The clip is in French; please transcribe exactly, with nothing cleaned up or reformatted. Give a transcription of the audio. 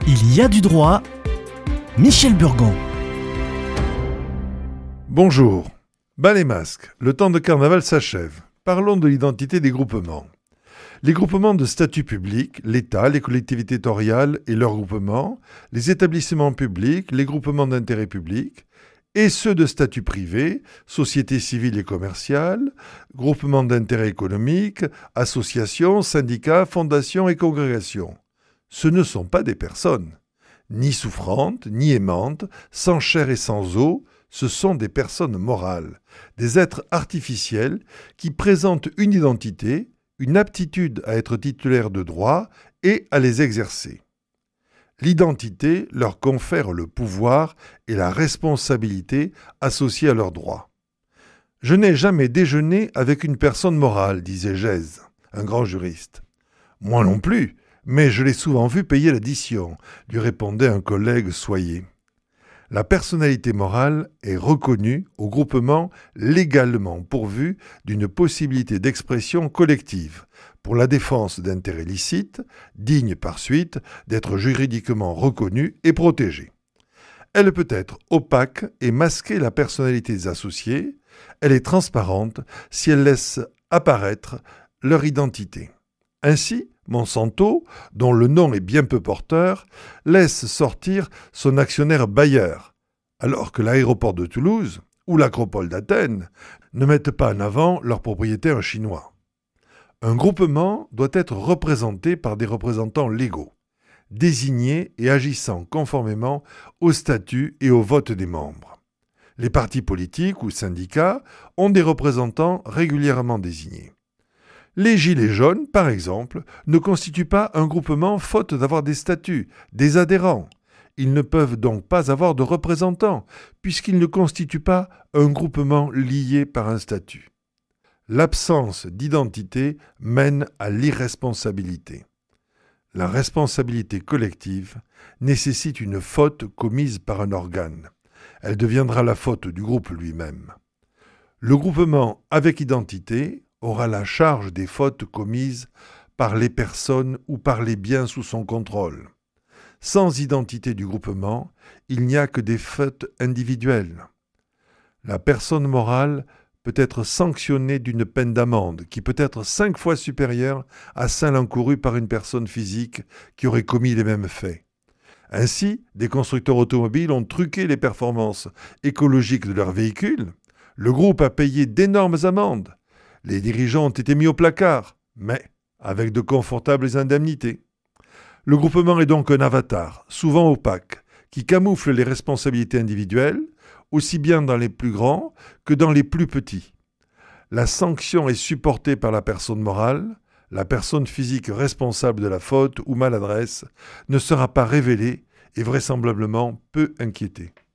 Il y a du droit. Michel Burgon. Bonjour. Bas les masques, le temps de carnaval s'achève. Parlons de l'identité des groupements. Les groupements de statut public, l'État, les collectivités territoriales et leurs groupements, les établissements publics, les groupements d'intérêt public, et ceux de statut privé, sociétés civiles et commerciales, groupements d'intérêt économique, associations, syndicats, fondations et congrégations. Ce ne sont pas des personnes, ni souffrantes, ni aimantes, sans chair et sans os, ce sont des personnes morales, des êtres artificiels qui présentent une identité, une aptitude à être titulaires de droits et à les exercer. L'identité leur confère le pouvoir et la responsabilité associés à leurs droits. « Je n'ai jamais déjeuné avec une personne morale, disait Gèze, un grand juriste. « Moi non plus, mais je l'ai souvent vu payer l'addition, lui répondait un collègue soyez. La personnalité morale est reconnue au groupement légalement pourvu d'une possibilité d'expression collective pour la défense d'intérêts licites, dignes par suite d'être juridiquement reconnus et protégés. Elle peut être opaque et masquer la personnalité des associés, elle est transparente si elle laisse apparaître leur identité. Ainsi, Monsanto, dont le nom est bien peu porteur, laisse sortir son actionnaire Bayer, alors que l'aéroport de Toulouse ou l'acropole d'Athènes ne mettent pas en avant leur propriétaire chinois. Un groupement doit être représenté par des représentants légaux, désignés et agissant conformément au statut et au vote des membres. Les partis politiques ou syndicats ont des représentants régulièrement désignés. Les Gilets jaunes, par exemple, ne constituent pas un groupement faute d'avoir des statuts, des adhérents. Ils ne peuvent donc pas avoir de représentants, puisqu'ils ne constituent pas un groupement lié par un statut. L'absence d'identité mène à l'irresponsabilité. La responsabilité collective nécessite une faute commise par un organe. Elle deviendra la faute du groupe lui-même. Le groupement avec identité aura la charge des fautes commises par les personnes ou par les biens sous son contrôle. Sans identité du groupement, il n'y a que des fautes individuelles. La personne morale peut être sanctionnée d'une peine d'amende qui peut être cinq fois supérieure à celle encourue par une personne physique qui aurait commis les mêmes faits. Ainsi, des constructeurs automobiles ont truqué les performances écologiques de leurs véhicules. Le groupe a payé d'énormes amendes. Les dirigeants ont été mis au placard, mais avec de confortables indemnités. Le groupement est donc un avatar, souvent opaque, qui camoufle les responsabilités individuelles, aussi bien dans les plus grands que dans les plus petits. La sanction est supportée par la personne morale, la personne physique responsable de la faute ou maladresse ne sera pas révélée et vraisemblablement peu inquiétée.